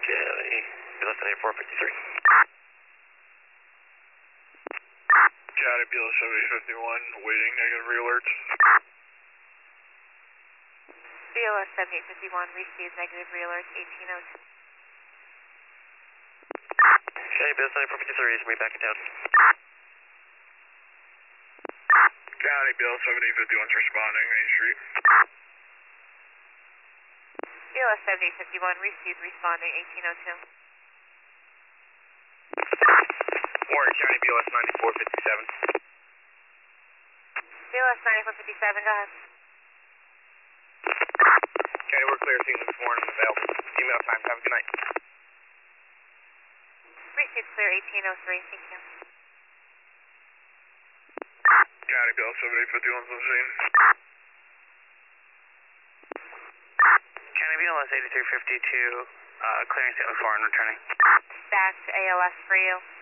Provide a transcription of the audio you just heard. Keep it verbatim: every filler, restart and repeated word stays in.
County, less than eighty-four fifty-three. County, B L seventy fifty-one, waiting, negative re-alerts. B L S seventy fifty-one, received negative re-alerts, eighteen oh two. Okay, B L seventy-four fifty-three, is me back in town. County, B L seventy fifty-one's responding, Main Street. B L S seventy fifty-one, received, responding, eighteen oh two. Warren County, B L S ninety-four fifty-seven. B L S ninety-four fifty-seven, go ahead. Okay, we're clear, seeing this morning, available. Email time, have a good night. Received clear, eighteen oh three, thank you. County, B L seventy fifty-one's on scene. County, B L S eighty-three fifty-two, uh, clearing Saint Louis four and returning. Back to A L S for you.